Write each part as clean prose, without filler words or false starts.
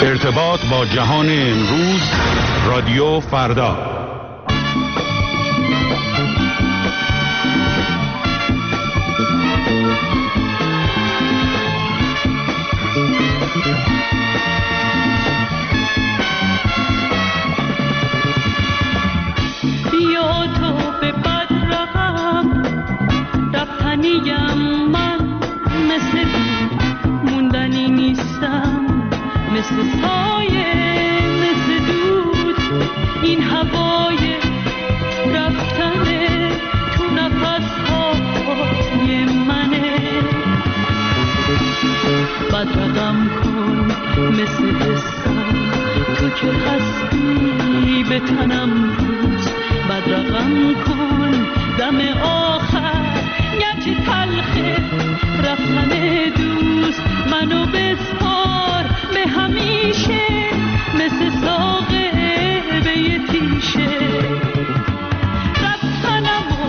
ارتباط با جهان امروز، رادیو فردا. بیا تو به بد رقم رفتنیم، من مثل موندنی نیستم، مثل سایه مثل دود، این هوای رفتنه تو نفس‌های منه. بد رقم کن مثل حسم، تو که هستی به تنم روز. بد رقم کن دم آخر، گرچه تلخه رفتن دوست. منو بسپار به همیشه، مثل ساقه به یه تیشه. رفتنمو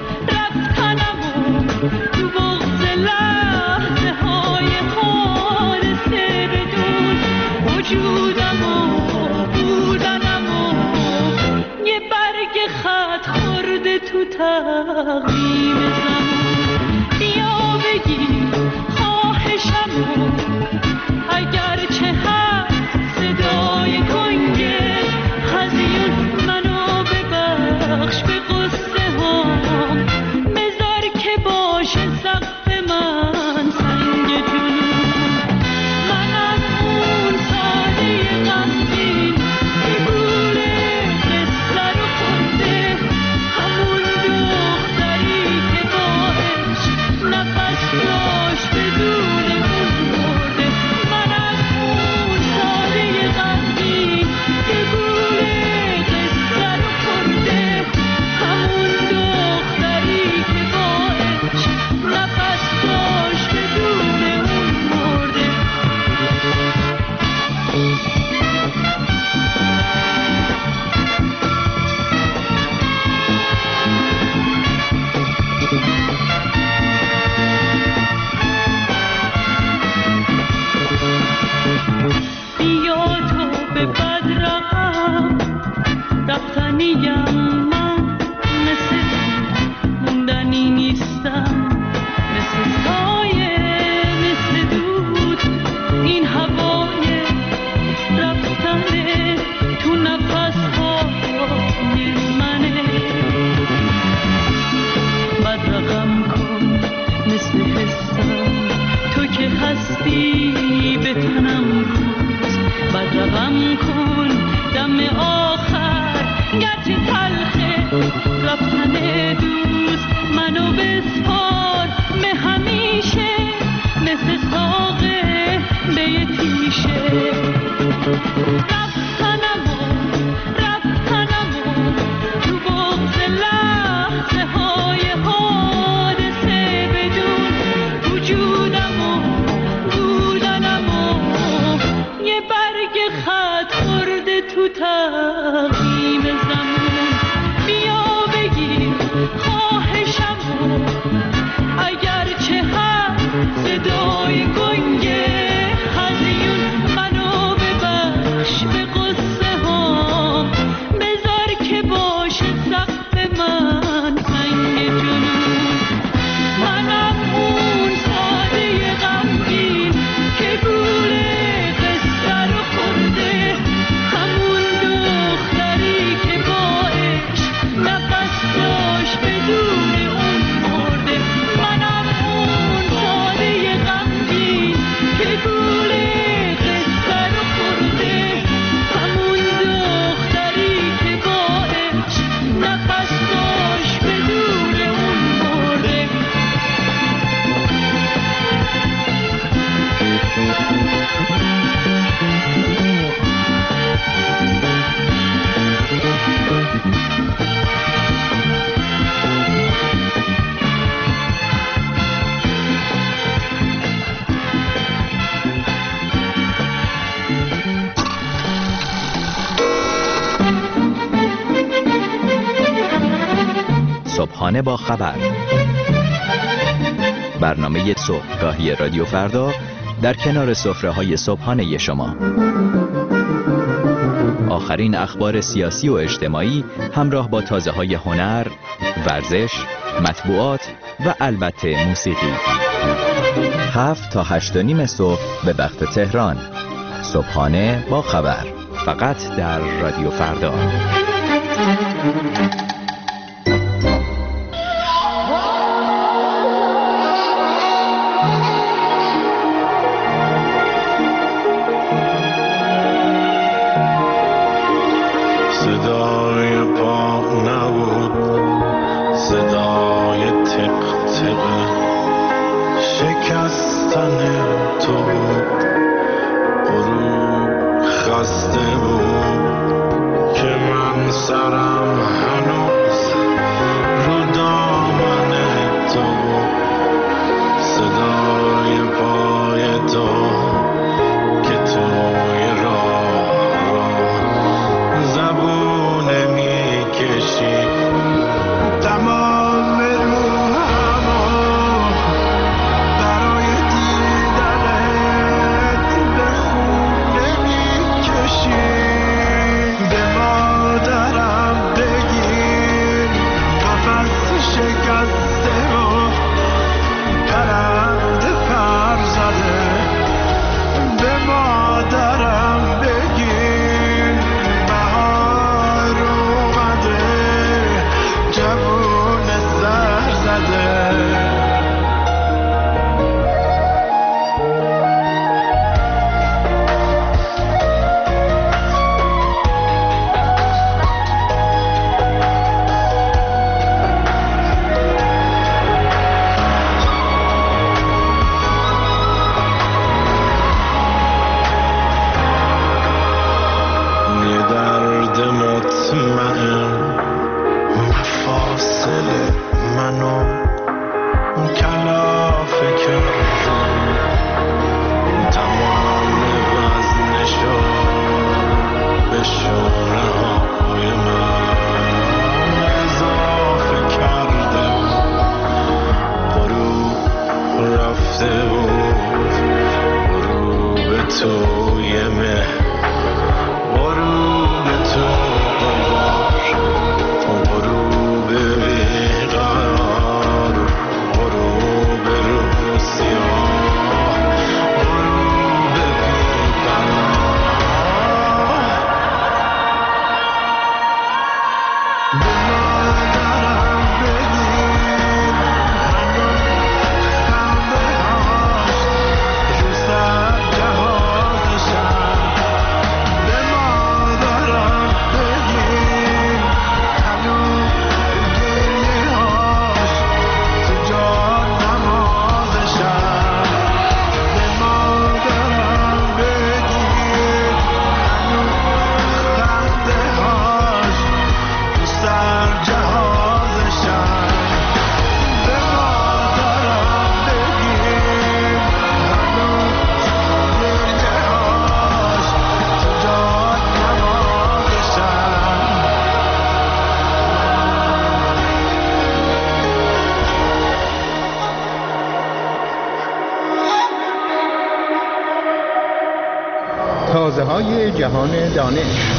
تو بغض لحظه های حادثه بدون. وجودمو بودنمو یه برگ خط خورده تو تقویم زمان. بیا بگیر خواهشمو، اگرچه هست صدای کنگه هزیون. منو ببخش به قصه هام، بذار که باشه سقف من سنگ جنون. منم اون ساده غمگین که گوله قصه رو خورده، همون دختری که با عشق نفس داشت بدون اون مرده. منم اون ساده غمگین که گوله قصه رو خورده، همون دختری که با عشق نفس داشت بدون اون مرده. بیا تو به بد رقم رفتنیم، من مثل موندنی نیستم، مثل سایه مثل دود، این هوای رفتنه تو نفس‌های منه. بد رقم کن مثل حسم، تو که هستی به تنم روز. بد رقم کن دم آخر، گرچه تلخه رفتن دوست. منو بسپار به همیشه، مثل ساقه به یه تیشه. رفتنمو تو بغض لحظه های حادثه بدون. وجودمو بودنمو یه برگ خط خورده تو تقویم زمان. بیا بگیر خواهشمو، اگرچه هست صدای گنگه هزیون. منو ببخش به قصه هام، بذار که باشه سقف من سنگ جنون. منم اون ساده غمگین که گوله قصه رو خورده، همون دختری که با عشق نفس داشت بدون اون مرده. منم اون ساده غمگین که گوله قصه رو خورده، همون دختری که با عشق نفس داشت بدون اون مرده. صبحانه با خبر، برنامه صبحگاهی رادیو فردا در کنار سفره‌های صبحانه شما. آخرین اخبار سیاسی و اجتماعی همراه با تازه‌های هنر، ورزش، مطبوعات و البته موسیقی. 7 تا 8:30 صبح به وقت تهران. صبحانه با خبر، فقط در رادیو فردا. صدای پا نبود، صدای تق تق شکستن تو بود. غروب خسته بود که من سرم هنوز رو دامن تو بود. صدای پای تو که توی راه زبونه میکشی. تمام روحمو برای دیدنت به خونه میکشی. به مادرم بگیر قفس شکسته و پرنده پر زده. به مادرم بگیر بهار اومده، جوون زر زده. یه درد مطمئن مفاصل منو کلافه کرده. تمام وزنشو به شونه های من اضافه کرده. غروب رفته بود، غروب توی مه، غروب تو غروب بیقرار، غروب رو سیاه، غروب بیقرار. به مادرم بگیر هنوز خنده هاش رو سر جهازشم. به مادرم بگیر هنوز گریه هاش تو جان نمازشم. به مادرم بگیر هنوز خنده هاش تو سر جهازشم. به مادرم بگیر هنوز گریه هاش تو جان نمازشم. تازه‌های جهان دانش.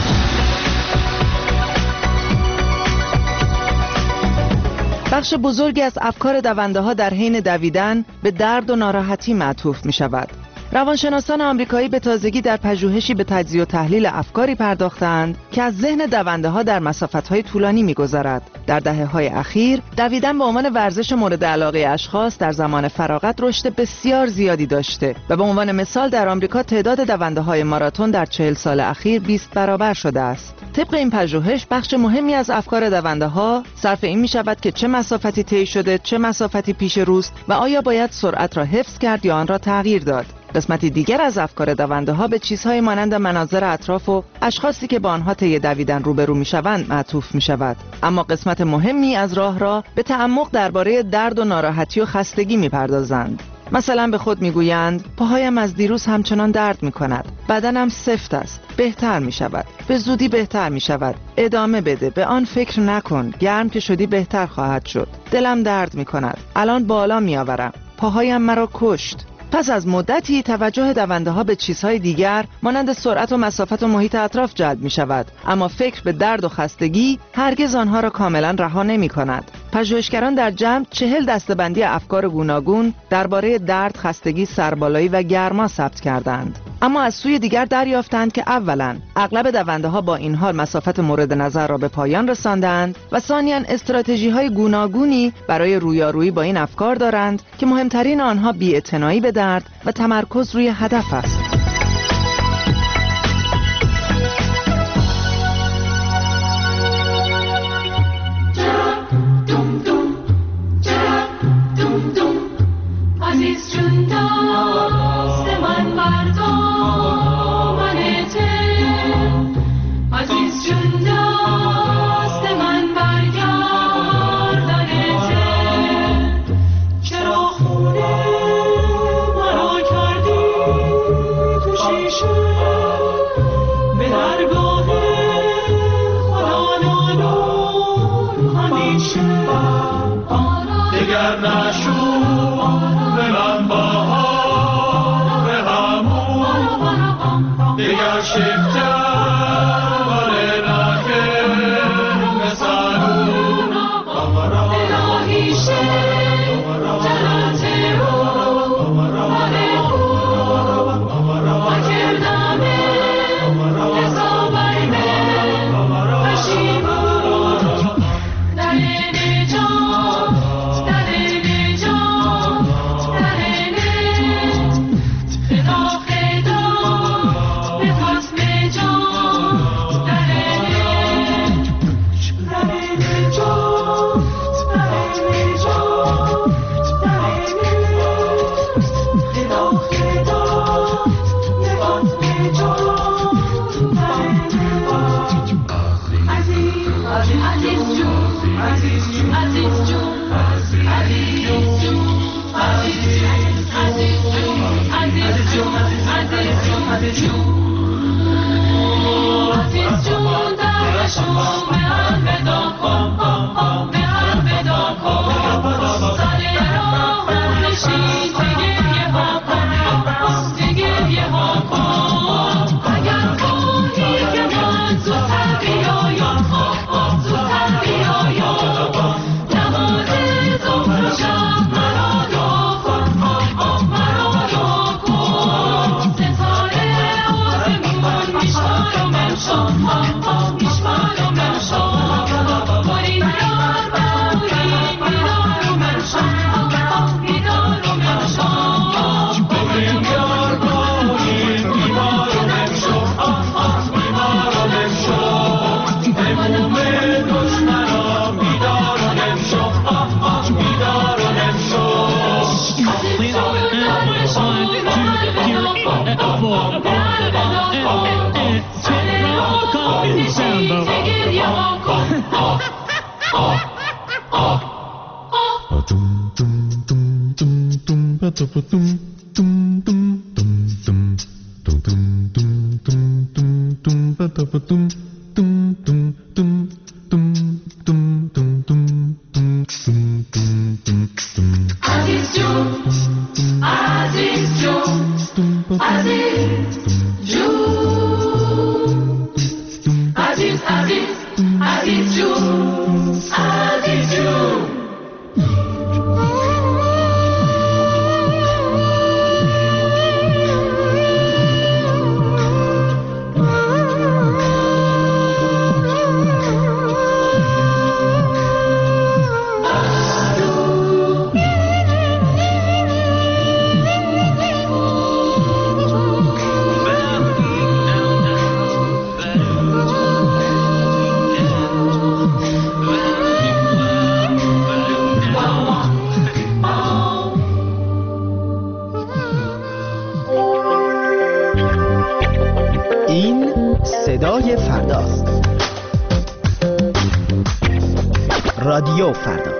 بخش بزرگی از افکار دونده‌ها در حین دویدن به درد و ناراحتی معطوف می شود. روانشناسان آمریکایی به تازگی در پژوهشی به تجزیه و تحلیل افکاری پرداختند که از ذهن دونده‌ها در مسافت‌های طولانی می‌گذرد. در دهه‌های اخیر دویدن به عنوان ورزش مورد علاقه اشخاص در زمان فراغت رشد بسیار زیادی داشته و به عنوان مثال در آمریکا تعداد دونده‌های ماراتون در 40 سال اخیر 20 برابر شده است. طبق این پژوهش بخش مهمی از افکار دونده‌ها صرف این می‌شود که چه مسافتی طی شده، چه مسافتی پیش روست و آیا باید سرعت را حفظ کرد یا آن را تغییر داد. قسمتی دیگر از افکار دونده‌ها به چیزهای مانند مناظر اطراف و اشخاصی که با آنها طی دویدن روبرو می‌شوند معطوف می‌شود. اما قسمت مهمی از راه را به تعمق درباره درد و ناراحتی و خستگی می‌پردازند. مثلا به خود میگویند پاهایم از دیروز همچنان درد می‌کند، بدنم سفت است، بهتر می‌شود، به زودی بهتر می‌شود، ادامه بده، به آن فکر نکن، گرم که شدی بهتر خواهد شد، دلم درد می‌کند، الان بالا می‌آورم، پاهایم مرا کشت. پس از مدتی توجه دونده ها به چیزهای دیگر مانند سرعت و مسافت و محیط اطراف جلب می شود، اما فکر به درد و خستگی هرگز آنها را کاملا رها نمی کند. پژوهشگران در جمع 40 دسته‌بندی افکار گوناگون درباره درد، خستگی، سربالایی و گرما ثبت کردند. اما از سوی دیگر دریافتند که اولاً اغلب دونده ها با این حال مسافت مورد نظر را به پایان رساندند و ثانیاً استراتژی های گوناگونی برای رویارویی با این افکار دارند که مهمترین آنها بی‌اعتنایی به درد و تمرکز روی هدف است. صدای فرداست. رادیو فردا.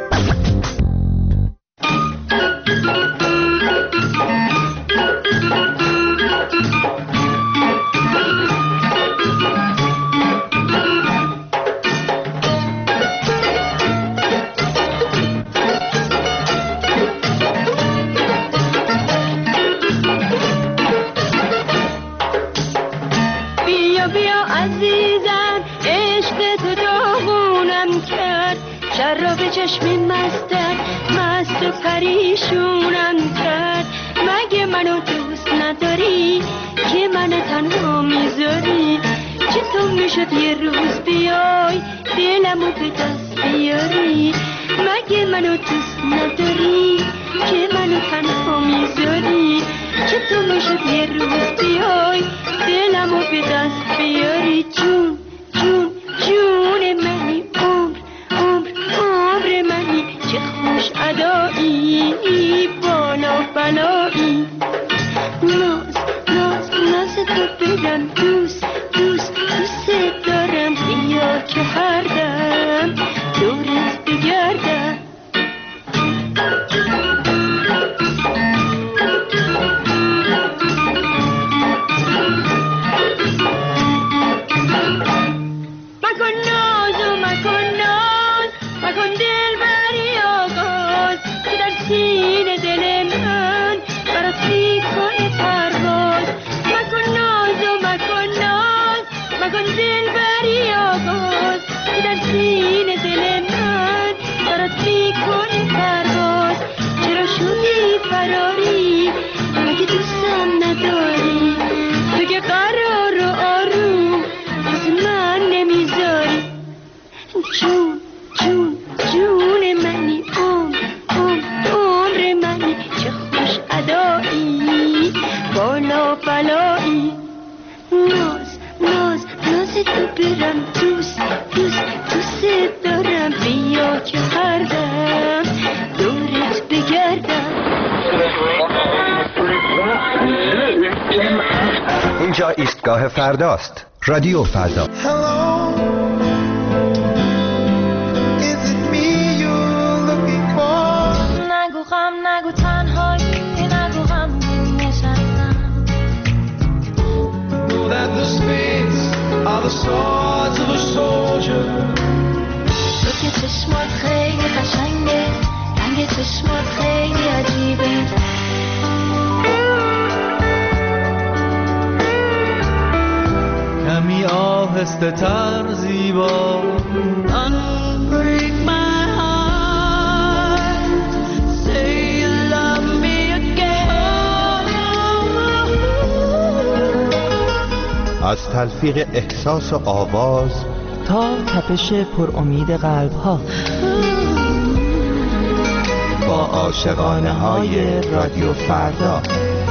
چشم مستت مست و پریشونم کرد. مگه منو دوست نداری که منو تنها میذاری؟ چطور میشد یه روز بیای دلمو به دست بیاری؟ مگه منو دوست نداری که منو تنها میذاری؟ چطور میشد یه روز بیای دلمو به دست بیاری؟ جون جون جون منی، عمر عمر عمر منی، چه خوش ادایی بالا بلایی. ناز ناز ناز تو بدم دوست دوست دوست دارم، بیا که هر دم دورت بگردم. مکن ناز و مکن ناز، مکن دل بری آغاز، که در سینه دل من برات میکنه پرواز. مکن ناز و مکن ناز، مکن دل بری آغاز، که در سینه دل من برات میکنه پرواز. چرا شدی فراری؟ مگه دوستم نداری؟ تو که قرار و آروم از من نمیذاری. جون جون جون منی، عمر عمر عمر منی، چه خوش ادایی بالا بلایی. ناز ناز ناز تو برم دوست دوست دوست دارم، بیا که هر دم دورت بگردم. اینجا ایستگاه فرداست. رادیو فردا. Hello, is it me you're looking for? نگو غم نگو تنهایی، نگو غم نشستم. Know that the spades are the swords of a soldier. تو که چشمات خیلی قشنگه، رنگ چشمات خیلی عجیبه. کمی آهسته تر زیبا. Unbreak my heart, say you love me again. از تلفیق احساس و آواز تا تپش پر امید قلب ها، با عاشقانه های رادیو فردا.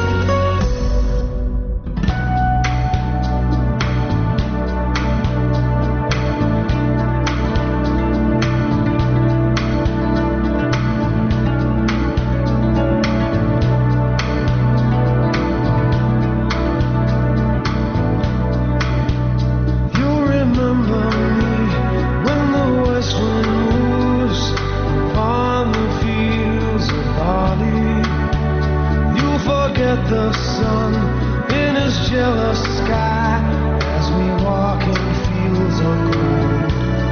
You'll remember me when the west wind moves upon the fields of barley. You'll forget the sun in his jealous sky as we walk in fields of gold.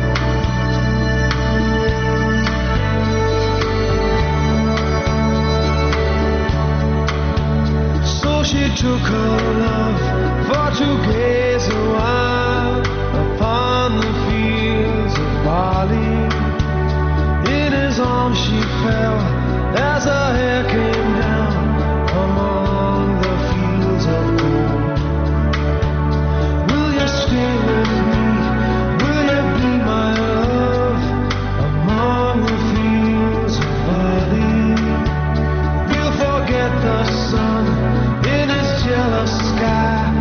So she took her love for to gaze a while upon the fields of barley. In his arms she fell as her hair came down among the fields of gold. Will you stay with me? Will you be my love among the fields of barley? We'll forget the sun in his jealous sky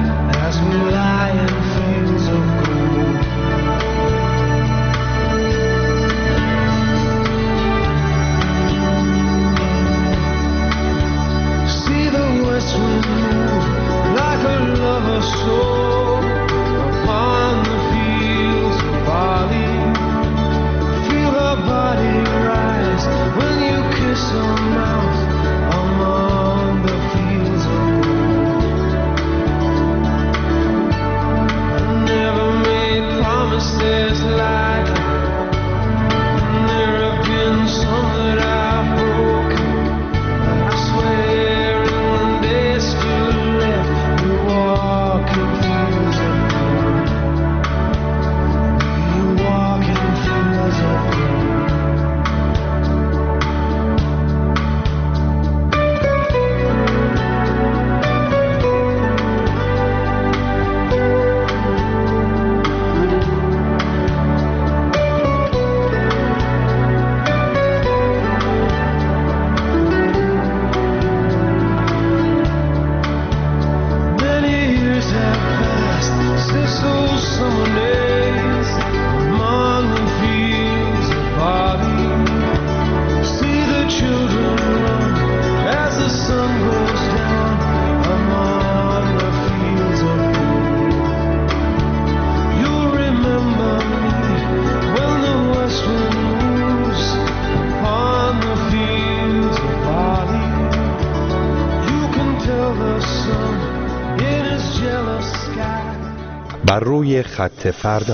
بر روی خط فردا.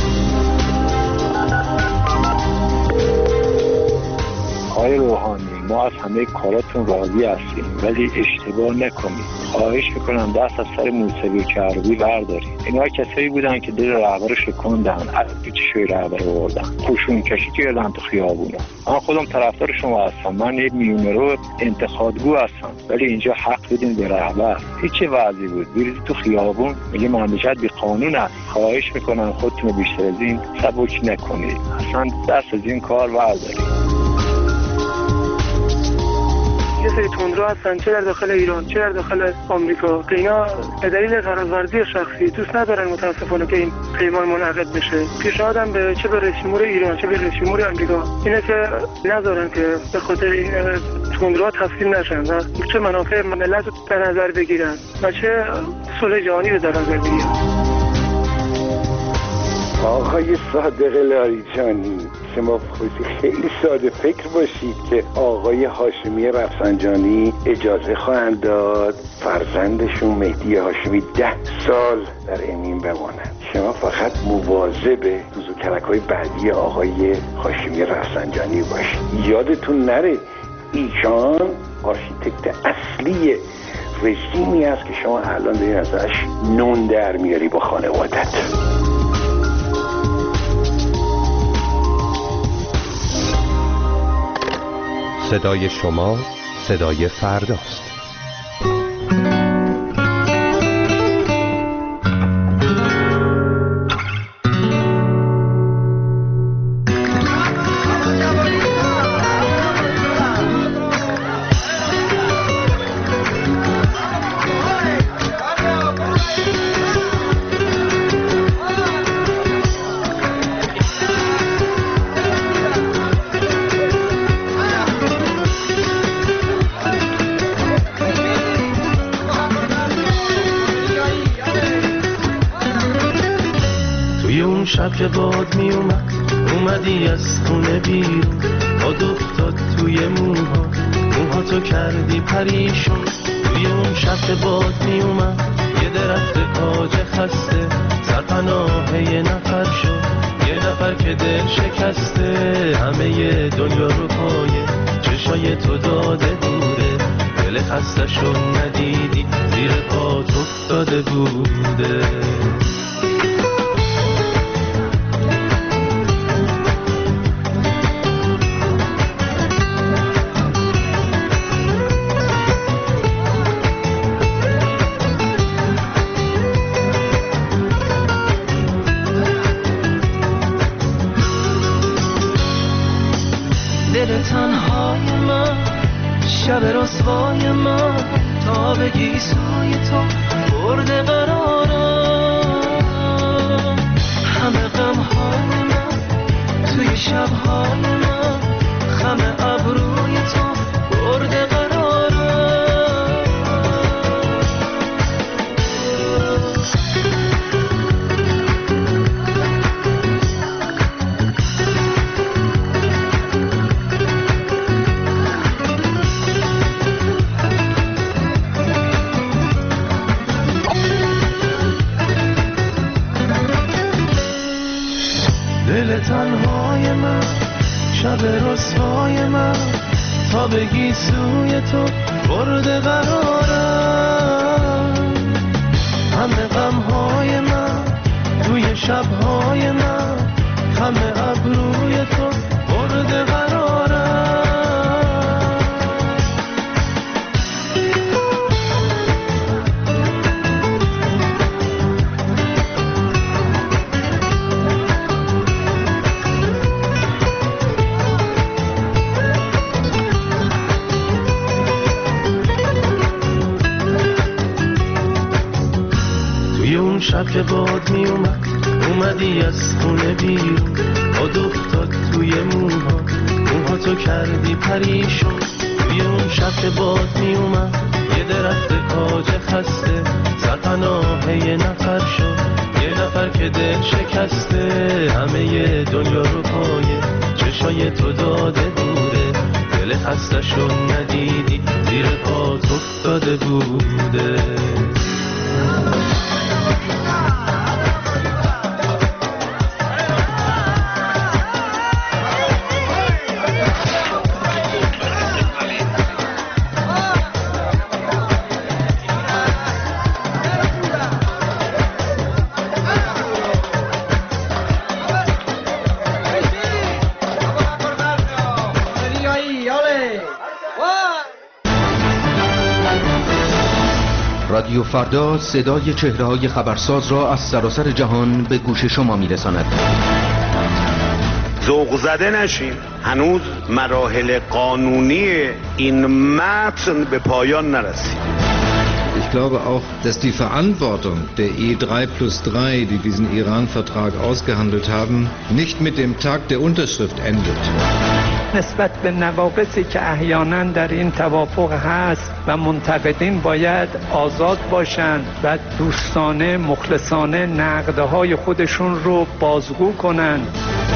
آقای روحانی، ما از همه کاراتون راضی هستیم ولی اشتباه نکنید. خواهش میکنم دست از سر موسیقی چربی بردارید. اینا کسایی بودن که دل رهبر شکوندن، از پیچشوی رهبر آوردن، خوشون کشی کردن تو خیابونا. من خودم طرفدار شما هستم، من یه میونرو انتخابگو هستم، ولی اینجا حق بدین به رهبر. هیچ وضعی بود بریزید تو خیابون میگه مملکت بی قانون است. خواهش میکنم خودتون بیشتر از این سبک نکنید، اصلا دست از این کار بردارید. یه سری تندرو هستن، چه در داخل ایران چه در داخل آمریکا، که اینا به دلیل قراردادی شخصی دوست ندارن متاسفانه که این پیمان منعقد بشه. پیشنهادم به چه به رئیس جمهور ایران چه به رئیس جمهور آمریکا اینه که نذارن که به خاطر این تندروها تسلیم نشن و چه منافع ملت رو در نظر بگیرن و چه صلح جهانی رو در نظر بگیرن. آقای صادق لاریجانی، شما خیلی ساده فکر باشید که آقای هاشمی رفسنجانی اجازه خواهند داد فرزندشون مهدی هاشمی 10 سال در امین بمانند. شما فقط مواظب دوزوکرک‌های بعدی آقای هاشمی رفسنجانی باشید. یادتون نره ایشان آرشیتکت اصلی رژیمی است که شما الان دارین ازش نون در میاری با خانوادت. صدای شما صدای فرداست. شب که باد می اومدی از خونه بیرون، باد افتاد توی موها تو کردی پریشون. توی اون شب که باد می اومد یه درخت کاج خسته سرپناه یه نفر شد، یه نفر که دل شکسته همه دنیا رو پایه چشای تو داده بوده، دل خسته شو ندیدی زیر پات افتاده بوده. دل تنهای من، شب رسوای من، تا بگی سوی تو برده قرارم. همه غمهای من توی شبهای من، خم ابروی تو برده قرارم. دل تنهای من، شب رسوای من، تا بگی سوی تو برده قرارم. همه غمهای من توی شبهای من، همه ابروی تو برده قرارم. شب که باد می اومدی از خونه بیرون، باد افتاد توی موها تو کردی پریشون. توی اون شب که باد می اومد یه درخت کاج خسته سرپناه یه نفر شد، یه نفر که دل شکسته همه دنیا رو پایه چشای تو داده بوده، دل خسته شو ندیدی زیر پات افتاده بوده. رادیو فردا صدای چهره‌های خبرساز را از سراسر جهان به گوش شما می‌رساند. ذوق زده نشین، هنوز مراحل قانونی این متن به پایان نرسید. Ich glaube auch, dass die Verantwortung der E3+3, die diesen Iran-Vertrag ausgehandelt haben, nicht mit dem Tag der Unterschrift endet. نسبت به نواقصی که احیانا در این توافق هست و منتقدین باید آزاد باشند و دوستانه مخلصانه نقدهای خودشون رو بازگو کنند.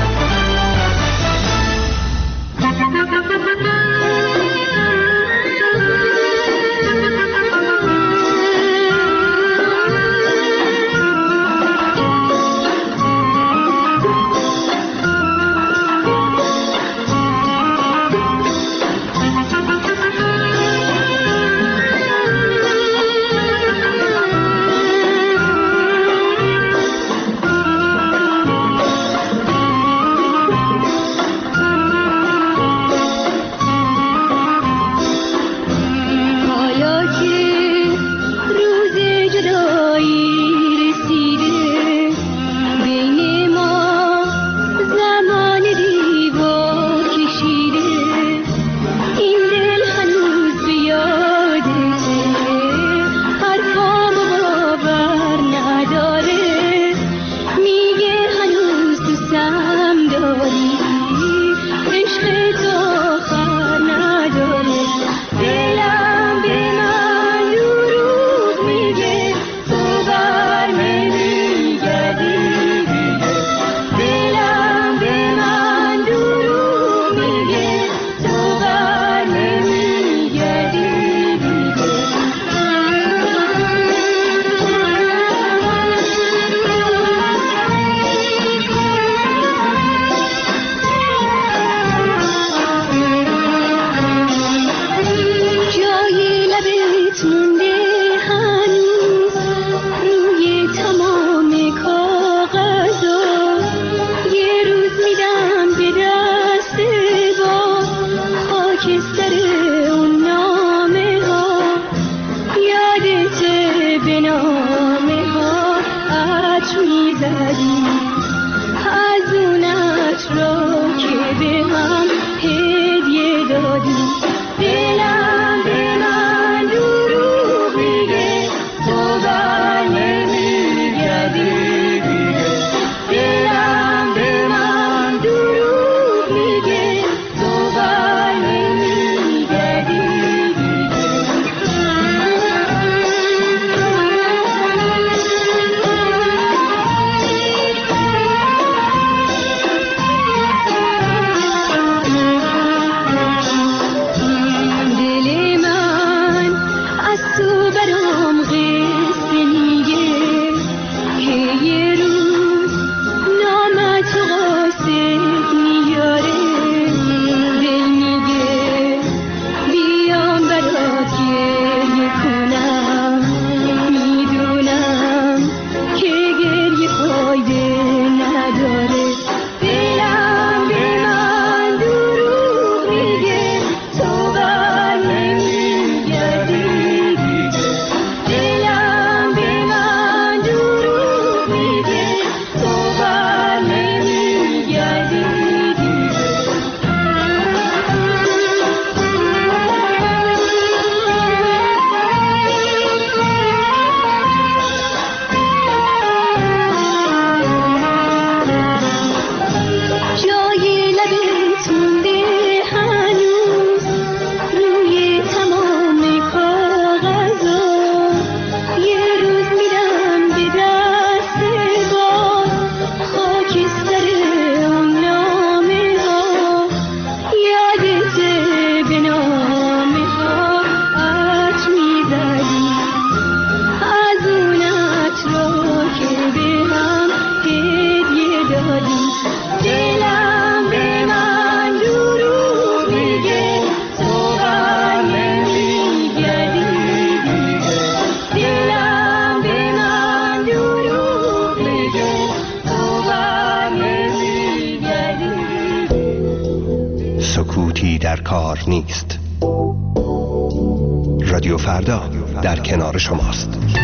سکوتی در کار نیست. رادیو فردا در کنار شماست.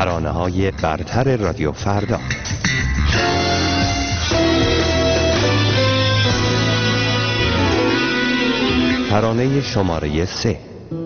ترانه‌های برتر رادیو فردا. ترانه شماره 3.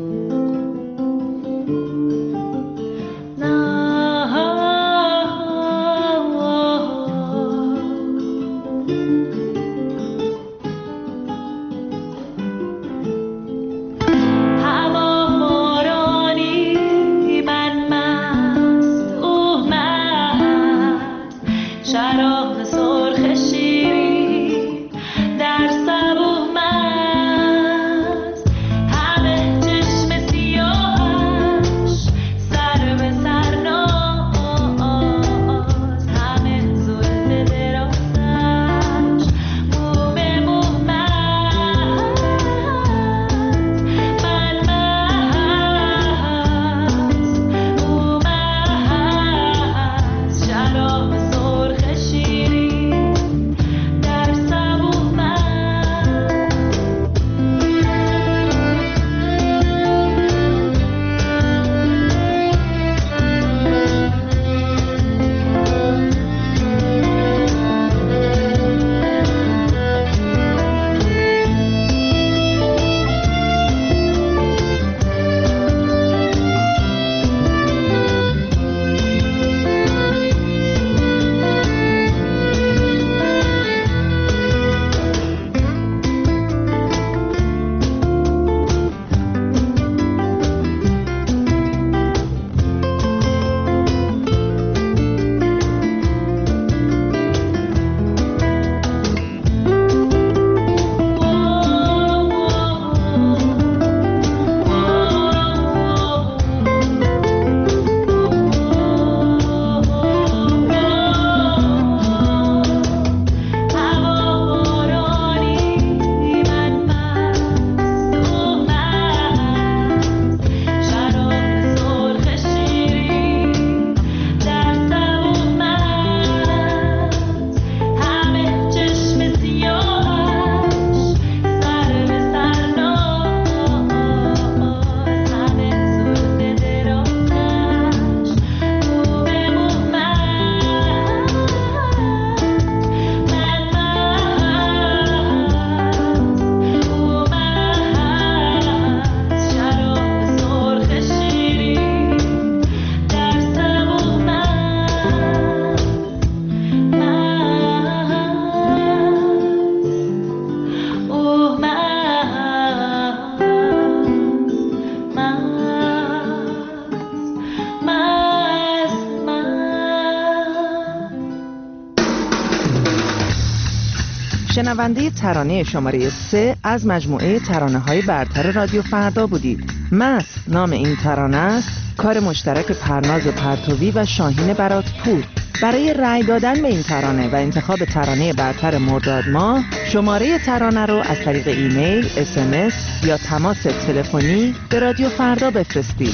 شنونده ترانه شماره 3 از مجموعه ترانه‌های برتر رادیو فردا بودید. مست نام این ترانه است، کار مشترک پرناز پرتوی و شاهین براتپور. برای رأی دادن به این ترانه و انتخاب ترانه برتر مرداد ماه، شماره ترانه رو از طریق ایمیل، SMS یا تماس تلفنی به رادیو فردا بفرستید.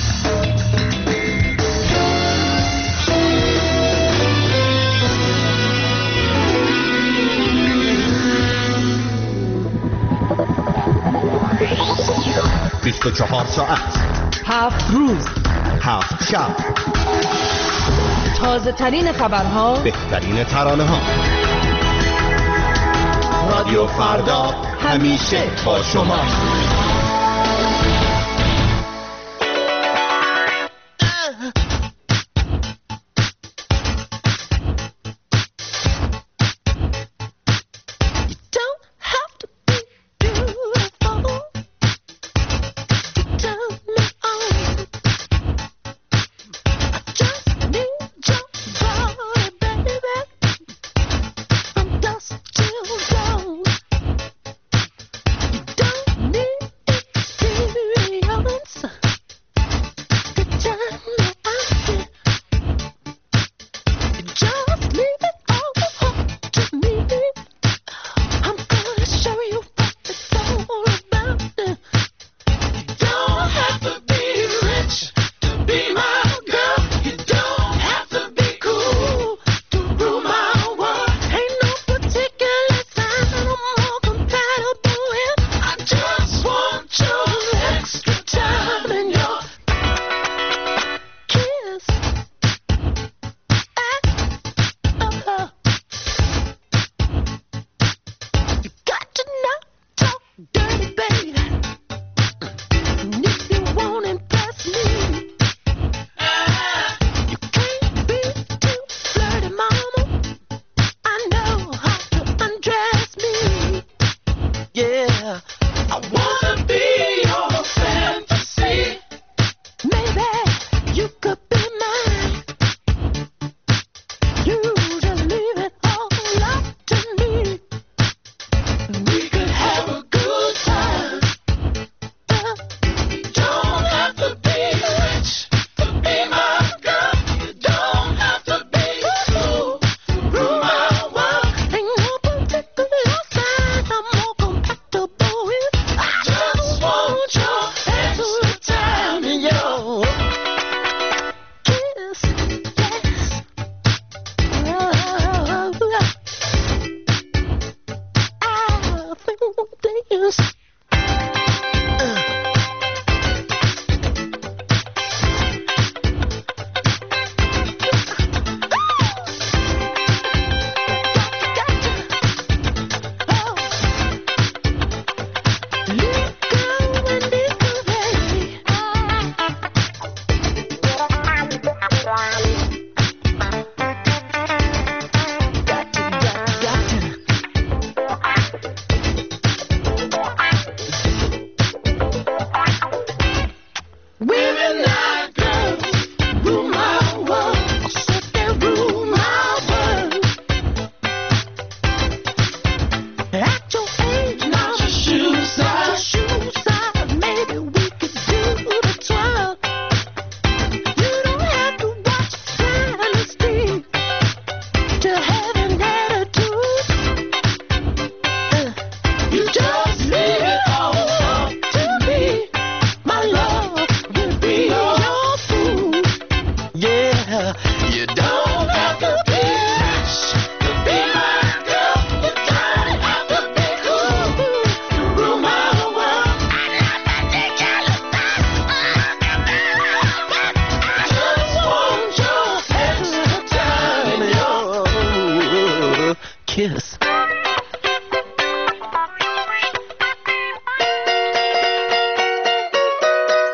بیست و 24 ساعت، 7 روز، 7 شب، تازه ترین خبرها، بهترین ترانه ها. رادیو فردا همیشه با شما. Don't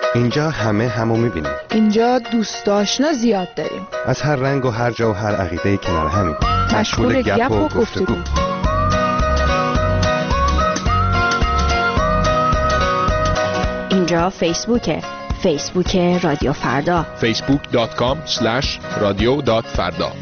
اینجا همه همو میبینیم. اینجا دوست آشنا زیاد داریم. از هر رنگ و هر جا و هر عقیده کنار همین. مشغول گپ و گفتگو. اینجا فیسبوک رادیو فردا. facebook.com/radio.farda.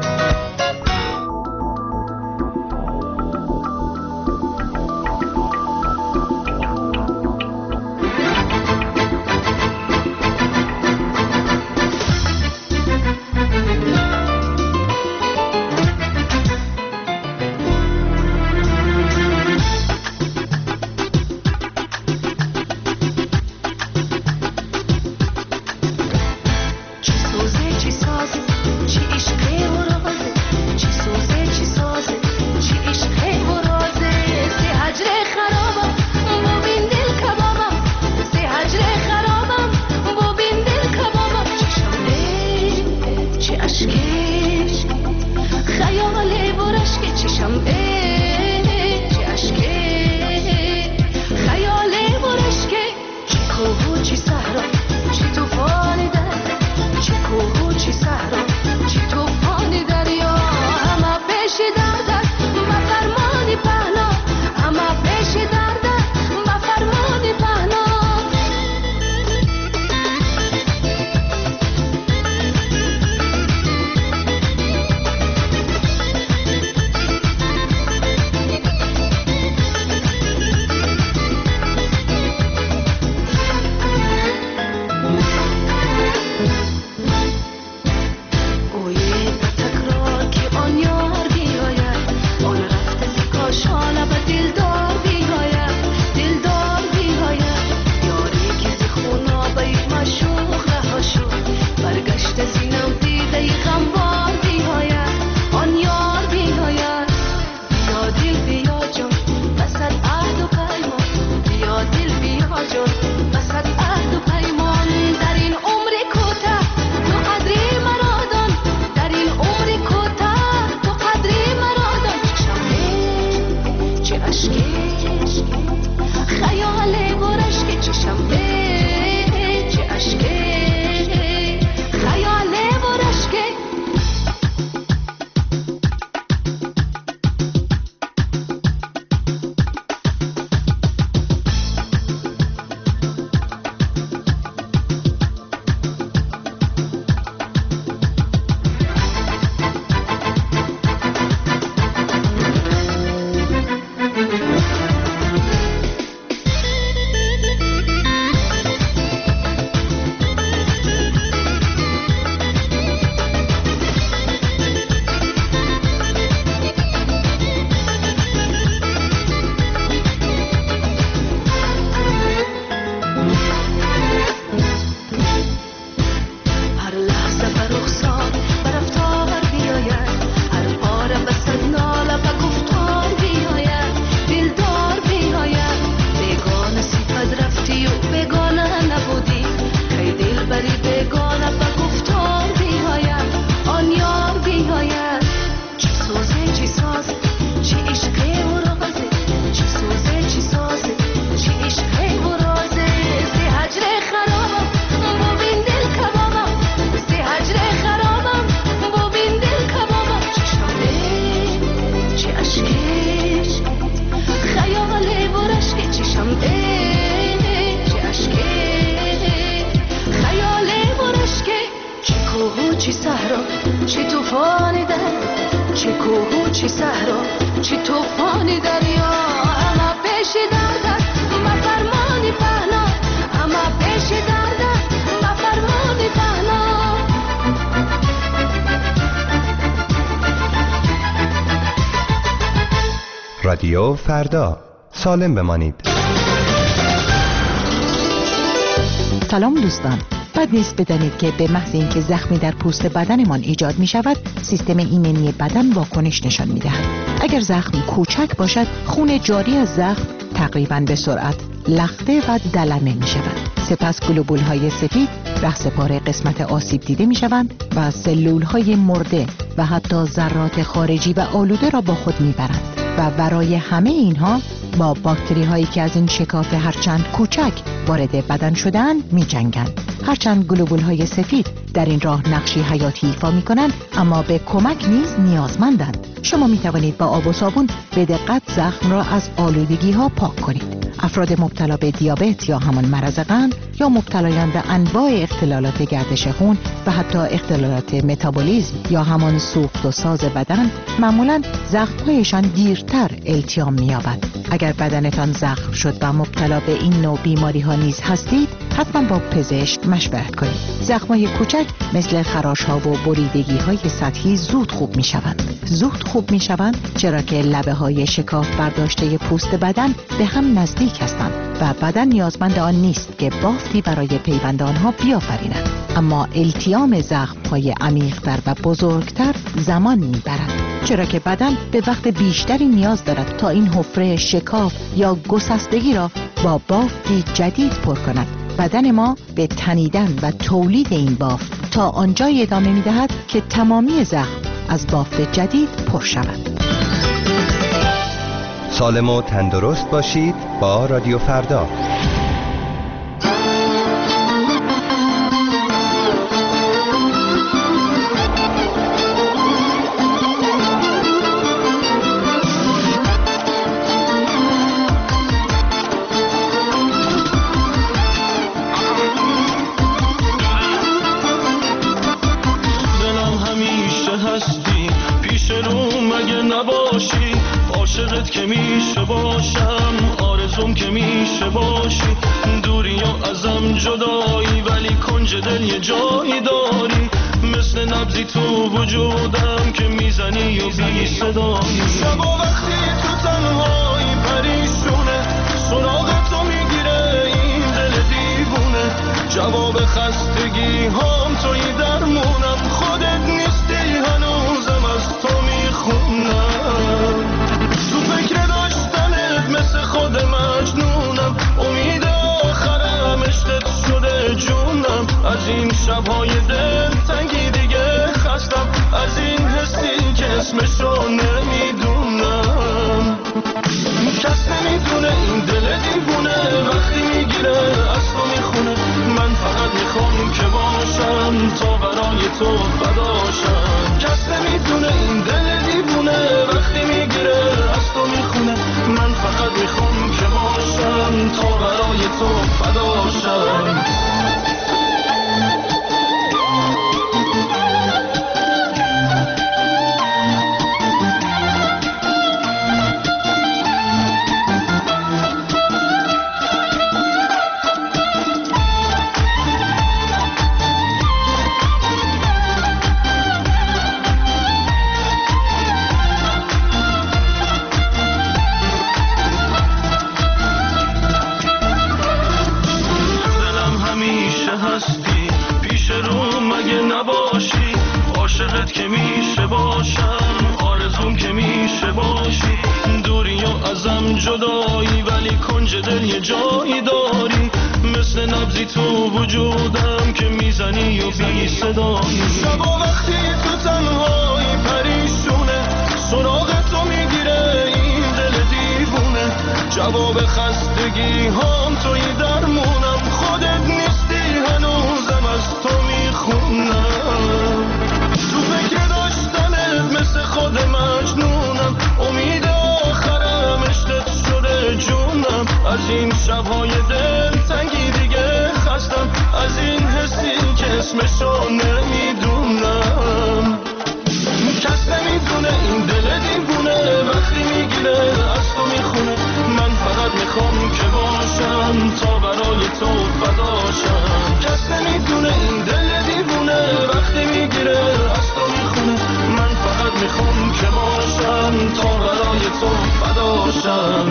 رادیو فردا، سالم بمانید. سلام دوستان، بد نیست بدانید که به محض اینکه زخمی در پوست بدنمان ایجاد می شود، سیستم ایمنی بدن واکنش نشان می دهد. اگر زخم کوچک باشد، خون جاری از زخم تقریباً به سرعت لخته و دلمه می شود. سپس گلوبول های سفید رهسپار قسمت آسیب دیده می شوند و سلول های مرده و حتی ذرات خارجی و آلوده را با خود می برند و برای همه اینها با باکتری هایی که از این شکاف هرچند کوچک وارد بدن شدن می جنگن. هرچند گلوبول‌های سفید در این راه نقشی حیاتی ایفا می کنند، اما به کمک نیز نیازمندند. شما می توانید با آب و صابون به دقت زخم را از آلودگی ها پاک کنید. افراد مبتلا به دیابت یا همان مرض قند یا مبتلایان به انواع اختلالات گردش خون و حتی اختلالات متابولیسم یا همان سوخت و ساز بدن معمولاً زخم‌هایشان دیرتر التیام می‌یابد. اگر بدنتان زخم شد و مبتلا به این نوع بیماری‌ها نیز هستید، حتما با پزشک مشورت کنید. زخم‌های کوچک مثل خراش‌ها و بریدگی‌های سطحی زود خوب می‌شوند. زود خوب می‌شوند چرا که لبه‌های شکاف برداشته پوست بدن به هم نزدیک هستند و بدن نیازمند آن نیست که بافتی برای پیوند آنها بیافریند. اما التیام زخم‌های عمیق‌تر و بزرگتر زمان می‌برد، چرا که بدن به وقت بیشتری نیاز دارد تا این حفره شکاف یا گسستگی را با بافتی جدید پر کند. بدن ما به تنیدن و تولید این بافت تا آنجای ادامه می‌دهد که تمامی زخم از بافت جدید پر شود. سالم و تندرست باشید با رادیو فردا. عاشقت که میشه باشم، آرزوم که میشه باشی، دوری یا ازم جدایی ولی کنج دل یه جایی داری، مثل نبضی تو وجودم که میزنی و بی صدایی. شب و وقتی تو تنهایی پریشونه، سراغ تو میگیره این دل دیوونه، جواب خستگی هم توی درمونم، خودت نیستی هنوزم از تو میخونم، تو فکر داشتنت مثل خود مجنونم، امید آخرم عشقت شده جونم، از این شبهای دل تنگی دیگه خستم، از این حسی که اسمشو نمیدونم، کس نمیدونه این دل دیوونه وقتی میگیره از تو میخونه، من فقط میخوام که باشم تا برای تو فداشم، کس نمیدونه این دل دیوونه وقتی میگیره از تو میخونه، من فقط میخوام که باشم تا برای تو فداشم. عاشقت که میشه باشم، آرزوم که میشه باشی، دوری یا ازم جدایی ولی کنج دل یه جایی داری، مثل نبضی تو وجودم که میزنی و بی صدایی. شب و وقتی تو تنهایی پریشونه، سراغ تو میگیره این دل دیوونه، جواب خستگی هم توی درمونم، خودت نیستی هنوزم از تو میخونم، تو فکر داشتنت مثل خود مجنونم، امید آخرم عشقت شده جونم، از این شبهای دل تنگی دیگه خستم، از این حسی که اسمشو نمیدونم، کس نمیدونه این دل دیوونه وقتی میگیره از تو میخونه، من فقط میخوام که باشم تا برای تو فداشم، کس نمیدونه این دل دیوونه وقتی میگیره از تو میخونه، من فقط میخوام که باشم تا برای تو فداشم.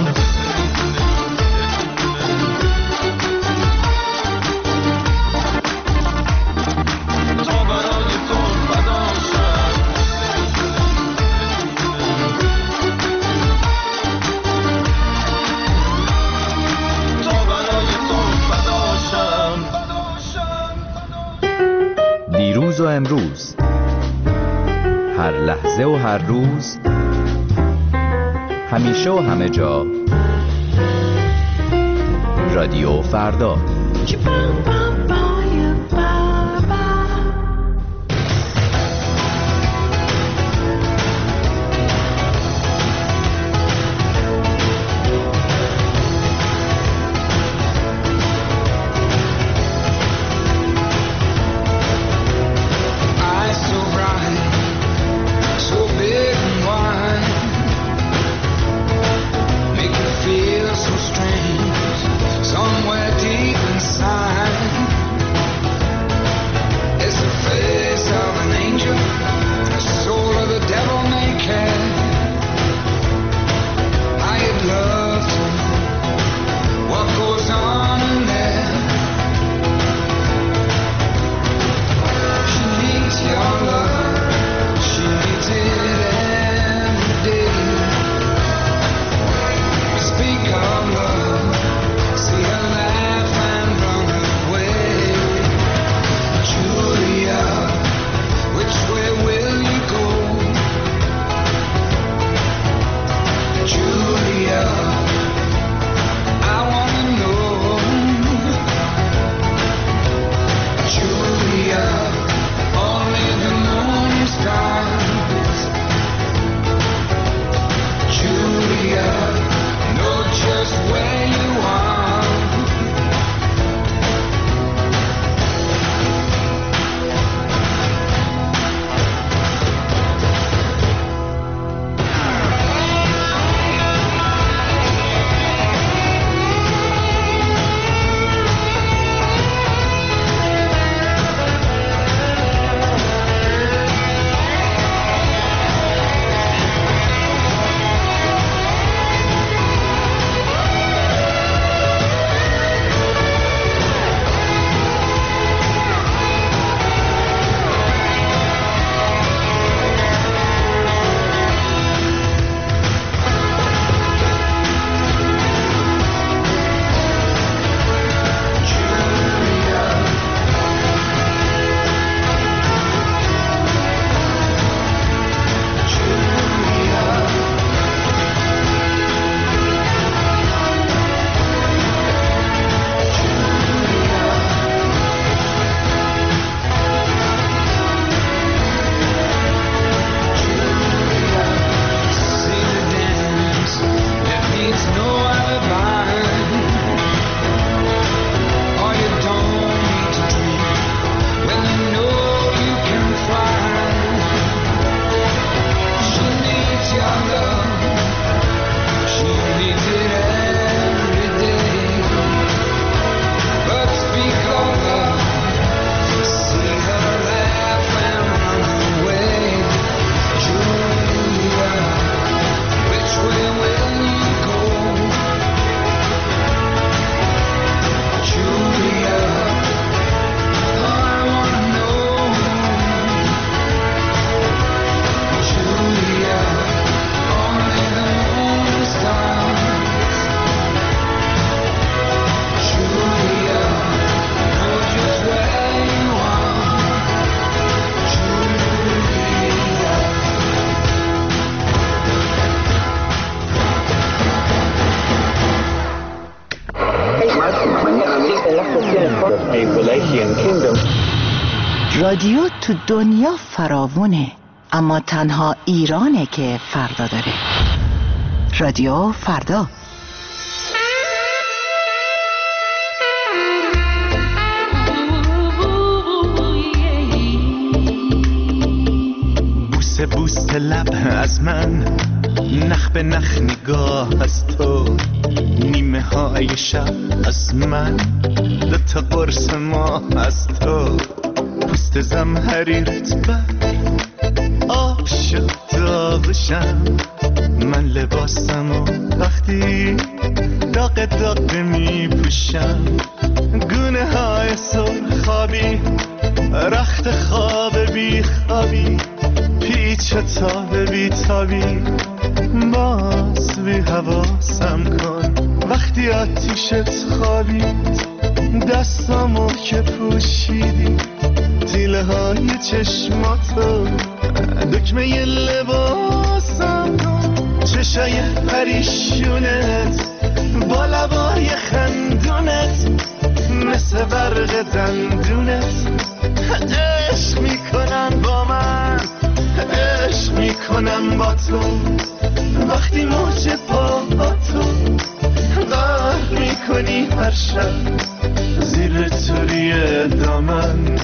دیروز و امروز، هر لحظه و هر روز، همیشه و همه جا، رادیو فردا. رادیو تو دنیا فراوونه، اما تنها ایرانه که فردا داره. رادیو فردا. بوسه بوسه لب از من، نخ به نخ نگاه از تو، نیمه های شب از من، دوتا قرص ماه از تو، پوست زمهریرت بر آب شد داغشم، من لباسمو وقتی داغ داغ می پوشم، گونه های سرخابی رخت خواب بی خوابی، پیچ تاب بی تابی، باز بی حواسم کن وقتی آتیشت خوابید، دستامو که پوشیدی، تیله های چشماتو دکمه ی لباسم کن، چشای پریشونت با لبای خندون خندونت مثل برق دندونت عشق میکنم با من عشق میکنم با تو وقتی موج پا تو غرق میکنی هر شب زیر توری دامن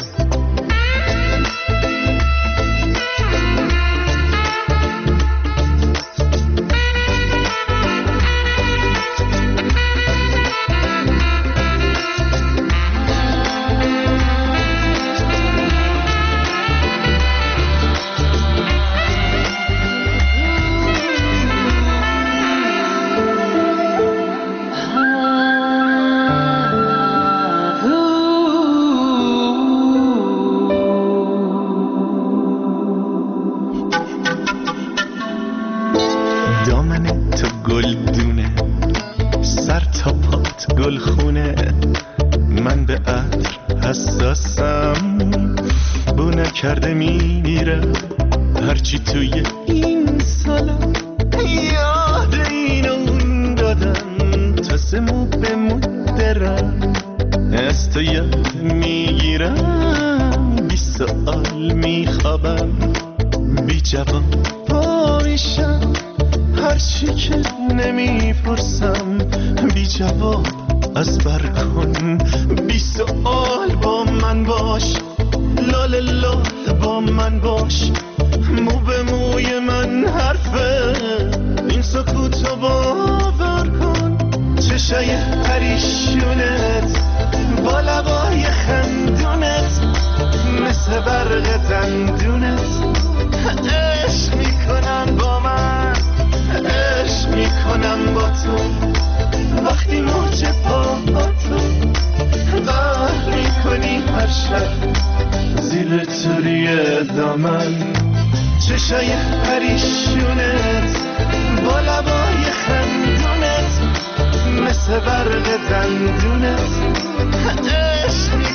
کرده میره هرچی توی این سالا یاد این اون دادم تا سمو به مدرم از تو یاد میگیرم 20 سال میخوابم بی جواب پا میشم هرچی که نمیپرسم بی جواب از بر کن 20 سال با من باش لال لال با من باش مو به موی من حرفه این سکوتو باور کن چشای پریشونت با لبای خندونت مثل برق دندونت عشق میکنم با من عشق میکنم با تو وقتی موج پا تو غرق میکنی هر شب زیر توری دامن چشای پریشونت با لبای خندونت مثل برق دندونت عشق